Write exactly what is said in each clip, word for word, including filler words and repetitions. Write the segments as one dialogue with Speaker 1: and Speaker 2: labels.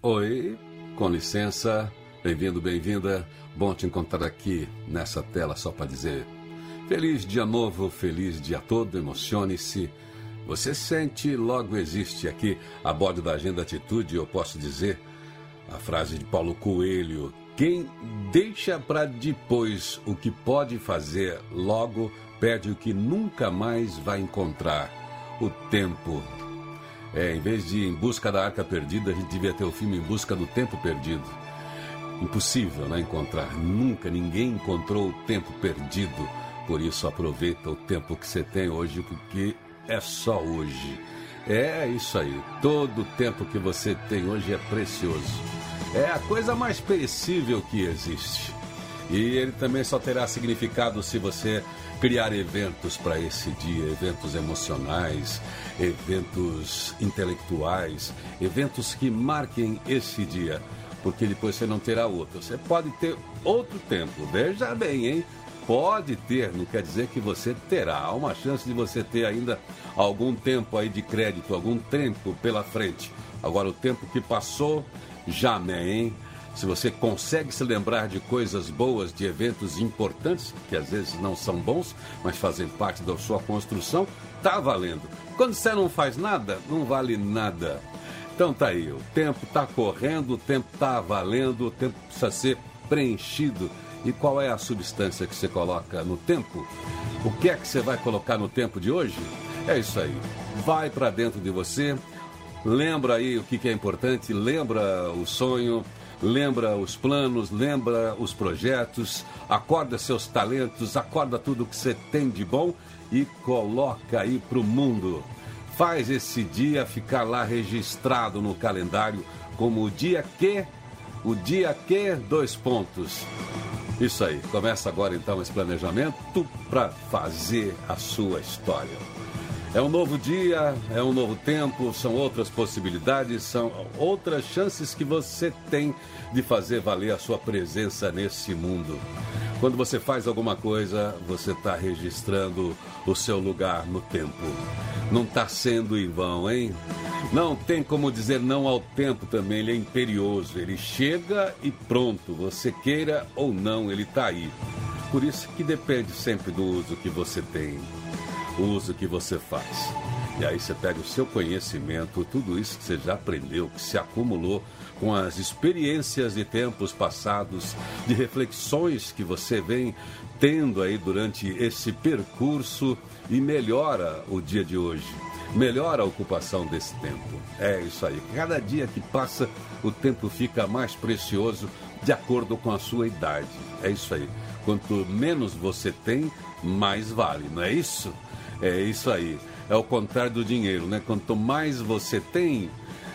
Speaker 1: Oi, com licença, bem-vindo, bem-vinda. Bom te encontrar aqui nessa tela só para dizer feliz dia novo, feliz dia todo, emocione-se. Você sente, logo existe aqui a bordo da Agenda Atitude, eu posso dizer a frase de Paulo Coelho: quem deixa para depois o que pode fazer, logo perde o que nunca mais vai encontrar, o tempo. É, em vez de Em Busca da Arca Perdida, a gente devia ter o filme Em Busca do Tempo Perdido. Impossível, né, encontrar. Nunca ninguém encontrou o tempo perdido. Por isso, aproveita o tempo que você tem hoje, porque é só hoje. É isso aí. Todo o tempo que você tem hoje é precioso. É a coisa mais perecível que existe. E ele também só terá significado se você criar eventos para esse dia, eventos emocionais, eventos intelectuais, eventos que marquem esse dia, porque depois você não terá outro. Você pode ter outro tempo, veja bem, hein? Pode ter, não quer dizer que você terá. Há uma chance de você ter ainda algum tempo aí de crédito, algum tempo pela frente. Agora, o tempo que passou, jamais, hein? Se você consegue se lembrar de coisas boas, de eventos importantes, que às vezes não são bons, mas fazem parte da sua construção, tá valendo. Quando você não faz nada, não vale nada. Então tá aí, o tempo tá correndo, o tempo tá valendo, o tempo precisa ser preenchido. E qual é a substância que você coloca no tempo? O que é que você vai colocar no tempo de hoje? É isso aí. Vai para dentro de você, lembra aí o que é importante, lembra o sonho, lembra os planos, lembra os projetos, acorda seus talentos, acorda tudo que você tem de bom e coloca aí para o mundo. Faz esse dia ficar lá registrado no calendário como o dia que, o dia que, dois pontos. Isso aí, começa agora então esse planejamento para fazer a sua história. É um novo dia, é um novo tempo, são outras possibilidades, são outras chances que você tem de fazer valer a sua presença nesse mundo. Quando você faz alguma coisa, você está registrando o seu lugar no tempo. Não está sendo em vão, hein? Não tem como dizer não ao tempo também, ele é imperioso, ele chega e pronto, você queira ou não, ele está aí. Por isso que depende sempre do uso que você tem, o uso que você faz. E aí você pega o seu conhecimento, tudo isso que você já aprendeu, que se acumulou com as experiências de tempos passados, de reflexões que você vem tendo aí durante esse percurso e melhora o dia de hoje, melhora a ocupação desse tempo. É isso aí. Cada dia que passa, o tempo fica mais precioso de acordo com a sua idade. É isso aí. Quanto menos você tem, mais vale, não é isso? É isso aí. É o contrário do dinheiro, né? Quanto mais você tem,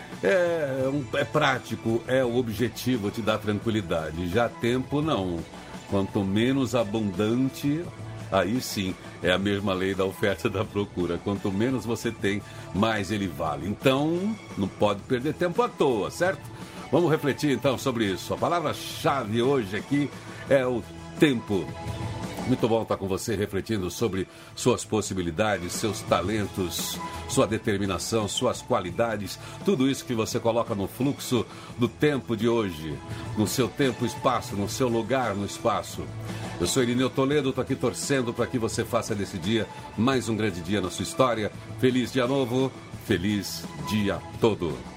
Speaker 1: é, é prático, é o objetivo, te dá tranquilidade. Já tempo, não. Quanto menos abundante, aí sim, é a mesma lei da oferta e da procura. Quanto menos você tem, mais ele vale. Então, não pode perder tempo à toa, certo? Vamos refletir então sobre isso. A palavra-chave hoje aqui é o tempo. Muito bom estar com você refletindo sobre suas possibilidades, seus talentos, sua determinação, suas qualidades, tudo isso que você coloca no fluxo do tempo de hoje, no seu tempo e espaço, no seu lugar no espaço. Eu sou Irineu Toledo, estou aqui torcendo para que você faça desse dia mais um grande dia na sua história. Feliz dia novo, feliz dia todo.